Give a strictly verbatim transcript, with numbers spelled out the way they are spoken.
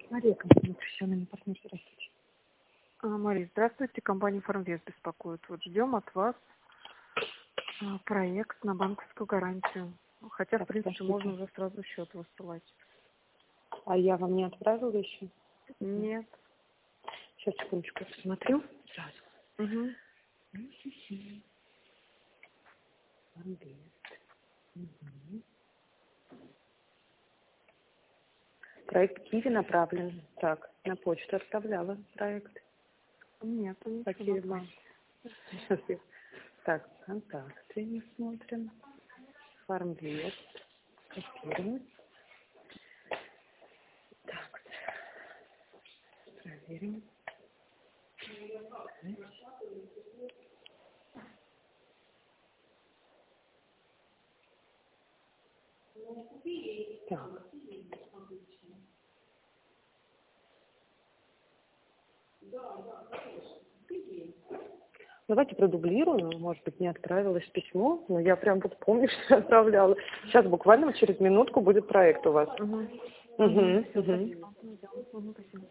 Мария, компания профессиональный партнер, здравствуйте. А, Мария, здравствуйте. Компания «Фармвест» беспокоит. Вот ждем от вас а, проект на банковскую гарантию. Хотя, в принципе, можно уже сразу счет высылать. А я вам не отправила еще? Нет. Сейчас, секундочку, я посмотрю сразу. Угу. Угу. Проект Киви направлен. Так, на почту отправляла проект. Нет, ничего. Какие вам? Так, контакты не смотрим. Фармвест. Копируем. Так, проверим. Так. Давайте продублирую, может быть, не отправилось письмо, но я прям вот помню, что я отправляла. Сейчас буквально через минутку будет проект у вас. Угу. Угу, угу. Спасибо. Угу, спасибо.